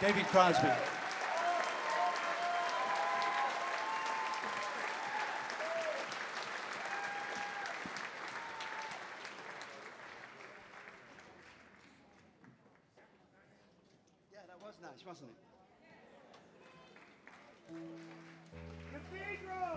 David Crosby. Yeah, that was nice, wasn't it? Cathedral!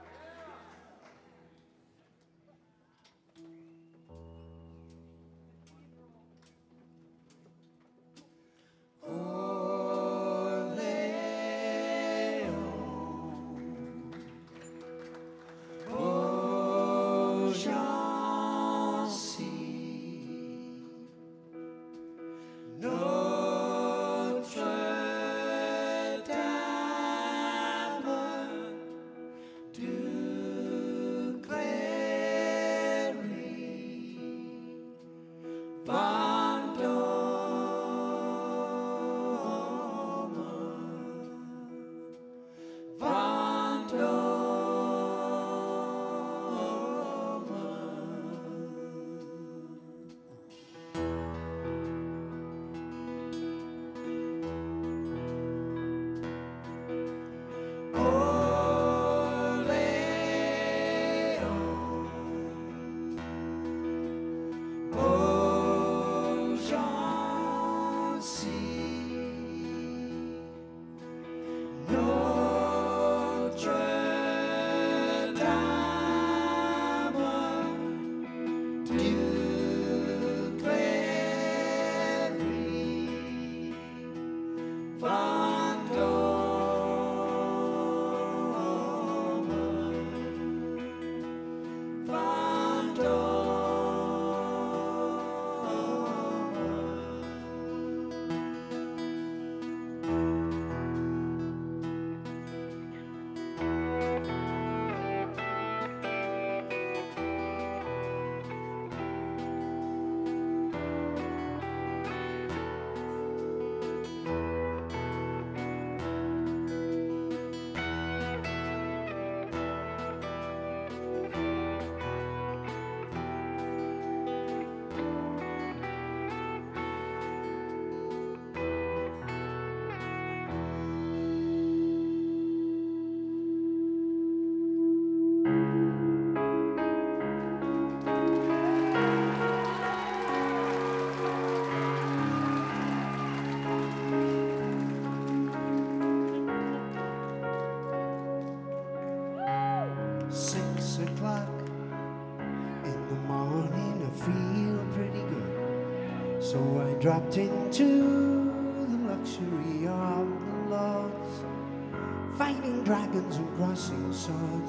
Dropped into the luxury of the lords, fighting dragons and crossing swords,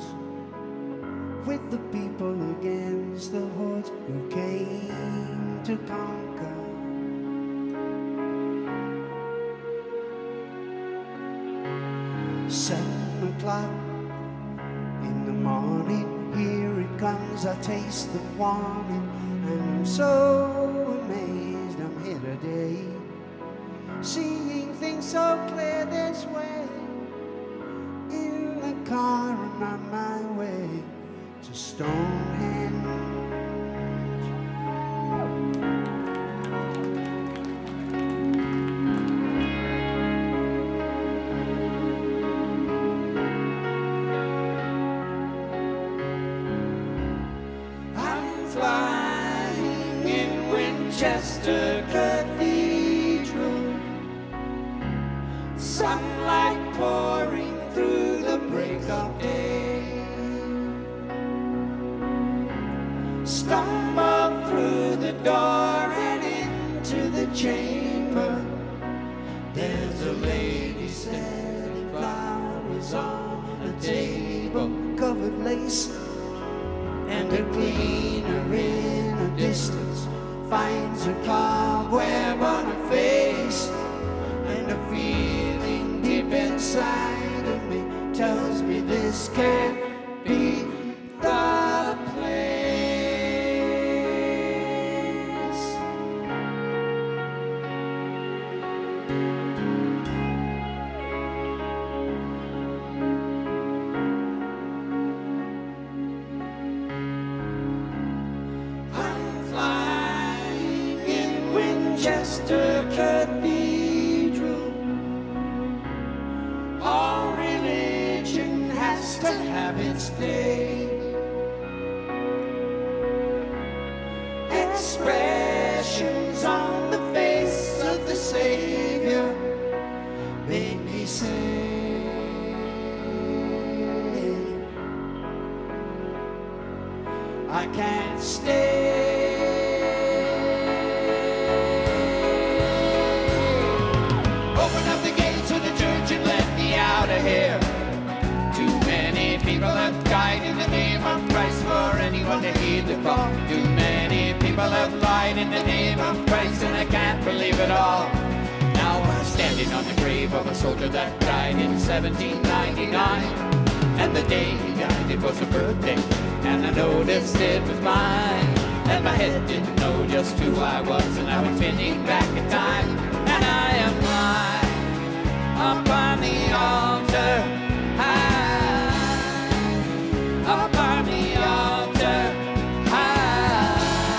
with the people against the hordes who came to conquer. 7 o'clock in the morning, here it comes, I taste the warning, and I'm so amazed I'm here today, seeing things so clear this way, in the car and on my way to Stonehenge. I'm flying in Winchester Cathedral, sunlight pouring through the break of day. Stumble through the door and into the chamber. There's a lady setting flowers on a table, covered lace, and a cleaner in a distance finds a cobweb on her face, and a feeling deep inside of me tells me this can't be the place. day. Expressions on the face of the Savior made me say, I can't stay. Open up the gates of the church and let me out of here. Too many people have died in the name of Christ for anyone to heed the call. Too many people have lied in the name of Christ, and I can't believe it all. Now I'm standing on the grave of a soldier that died in 1799. And the day he died, it was a birthday, and I noticed it was mine. And my head didn't know just who I was, and I was spinning back in time. And I am lying up on the altar, high, up on the altar, high.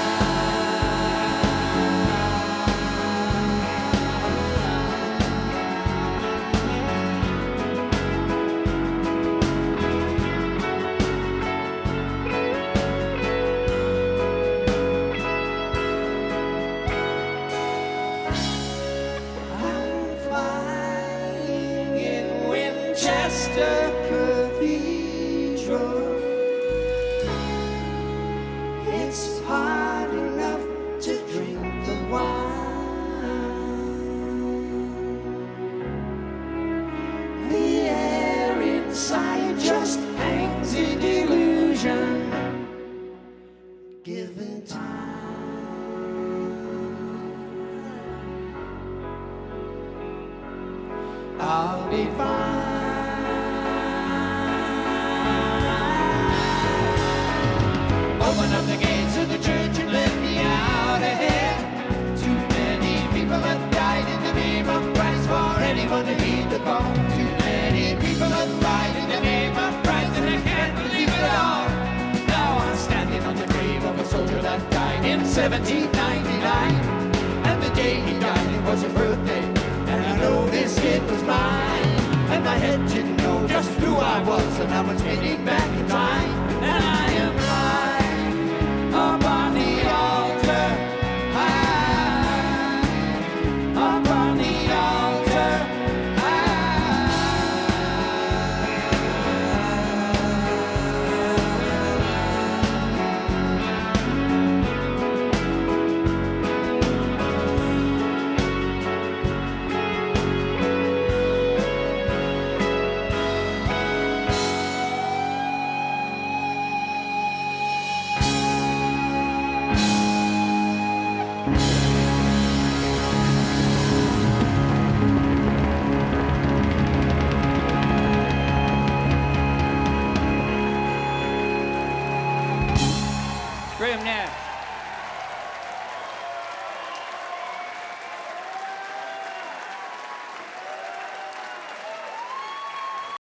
I'm flying in Winchester Cathedral. It's hard enough to drink the wine. The air inside just hangs in illusion, given time. I'll be fine. Open up the gates of the church and let me out of here. Too many people have died in the name of Christ for anyone to heed the call. Too many people have died in the name of Christ, and I can't believe it all. Now I'm standing on the grave of a soldier that died in 1799. And the day he died, it was a birthday, and I noticed it was mine. And my head didn't know just who I was, and I was spinning back in time.